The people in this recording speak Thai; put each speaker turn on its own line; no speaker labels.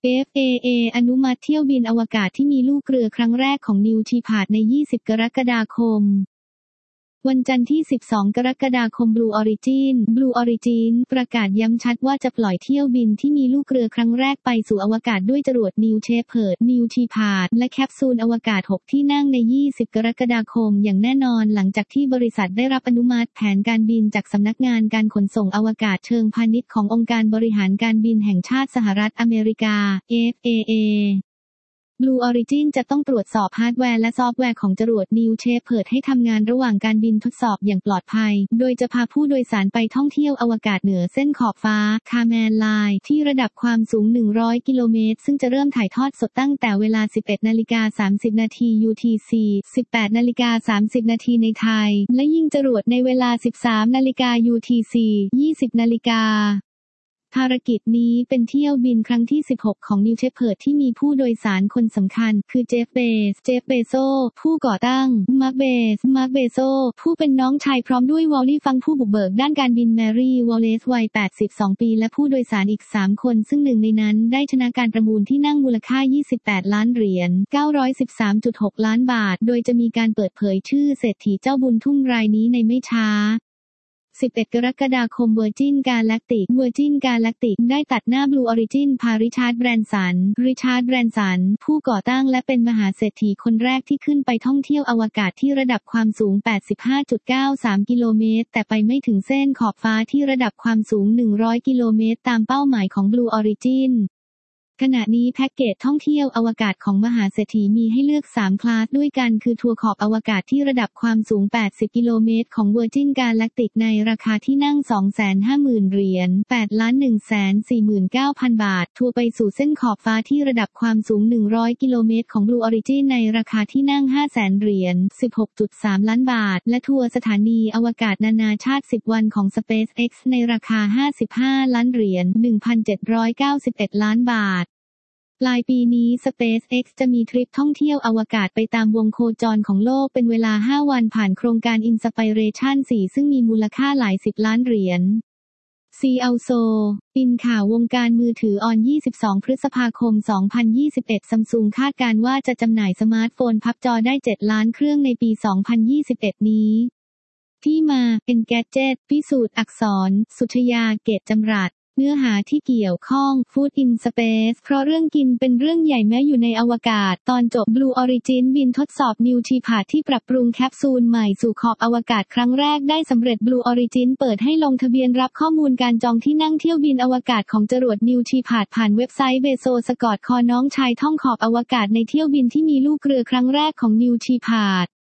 FAA อนุมัติเที่ยวบินอวกาศที่มีลูกเรือครั้งแรกของนิวชีพาร์ตใน20 กรกฎาคมวันจันทร์ที่ 12 กรกฎาคม Blue Origin ประกาศย้ำชัดว่าจะปล่อยเที่ยวบินที่มีลูกเรือครั้งแรกไปสู่อวกาศด้วยจรวดนิวเชพเพิร์ดนิวชีพาร์ตและแคปซูลอวกาศ 6 ที่นั่งใน 20 กรกฎาคมอย่างแน่นอนหลังจากที่บริษัทได้รับอนุมัติแผนการบินจากสำนักงานการขนส่งอวกาศเชิงพาณิชย์ขององค์การบริหารการบินแห่งชาติสหรัฐอเมริกา FAA Blue Origin จะต้องตรวจสอบฮาร์ดแวร์และซอฟต์แวร์ของจรวด New Shepard ให้ทำงานระหว่างการบินทดสอบอย่างปลอดภัยโดยจะพาผู้โดยสารไปท่องเที่ยวอวกาศเหนือเส้นขอบฟ้า Kármán Line ที่ระดับความสูง 100 กิโลเมตรซึ่งจะเริ่มถ่ายทอดสดตั้งแต่เวลา 11:30 น. UTC 18:30 น. ในไทยและยิงจรวดในเวลา 13:00 น. UTC 20:00 น. ภารกิจนี้เป็นเที่ยวบินครั้งที่ 16 ของ New Shepard ที่มีผู้โดยสารคนสำคัญคือเจฟเบโซผู้ก่อตั้งมาร์คเบโซผู้เป็นน้องชายพร้อมด้วยวอลลี่ฟังผู้บุกเบิกด้านการบินแมรี่วอลเลซวัย 82 ปีและผู้โดยสารอีก 3 คนซึ่งหนึ่งในนั้นได้ชนะการประมูลที่นั่งมูลค่า 28 ล้านเหรียญ 913.6 ล้านบาทโดยจะมีการเปิดเผยชื่อเศรษฐีเจ้าบุญทุ่มรายนี้ในไม่ช้า11 กรกฎาคม Virgin Galactic ได้ตัดหน้า Blue Origin พาริชาร์ด แบรนสันผู้ก่อตั้งและเป็นมหาเศรษฐีคนแรกที่ขึ้นไปท่องเที่ยวอวกาศที่ระดับความสูง 85.93 กิโลเมตรแต่ไปไม่ถึงเส้นขอบฟ้าที่ระดับความสูง 100 กิโลเมตรตามเป้าหมายของ Blue Originขณะนี้แพ็กเกจท่องเที่ยวอวกาศของมหาเศรษฐีมีให้เลือก 3 คลาสด้วยกันคือทัวร์ขอบอวกาศที่ระดับความสูง 80 กิโลเมตรของ Virgin Galactic ในราคาที่นั่ง 250,000 เหรียญ 8,149,000 บาททัวร์ไปสู่เส้นขอบฟ้าที่ระดับความสูง 100 กิโลเมตรของ Blue Origin ในราคาที่นั่ง 500,000 เหรียญ 16.3 ล้านบาทและทัวร์สถานีอวกาศนานาชาติ 10 วันของ SpaceX ในราคา 55 ล้านเหรียญ 1,791 ล้านบาทปลายปีนี้ SpaceX จะมีทริปท่องเที่ยวอวกาศไปตามวงโคจรของโลกเป็นเวลา 5 วันผ่านโครงการ Inspiration 4 ซึ่งมีมูลค่าหลาย10 ล้านเหรียญalso ปินข่าววงการมือถือออน 22 พฤษภาคม 2021 Samsung คาดการณ์ว่าจะจำหน่ายสมาร์ทโฟนพับจอได้ 7 ล้านเครื่องในปี 2021 นี้ที่มา Engadget พิสูจน์อักษร สุชยา เกตจำรัดเนื้อหาที่เกี่ยวข้อง Food in Space เพราะเรื่องกินเป็นเรื่องใหญ่แม้อยู่ในอวกาศตอนจบ Blue Origin บินทดสอบนิวชีพาร์ตที่ปรับปรุงแคปซูลใหม่สู่ขอบอวกาศครั้งแรกได้สำเร็จ Blue Origin เปิดให้ลงทะเบียนรับข้อมูลการจองที่นั่งเที่ยวบินอวกาศของจรวดนิวชีพาร์ตผ่านเว็บไซต์เบโซสกอตคอน้องชายท่องขอบอวกาศในเที่ยวบินที่มีลูกเรือครั้งแรกของนิวชีพาร์ต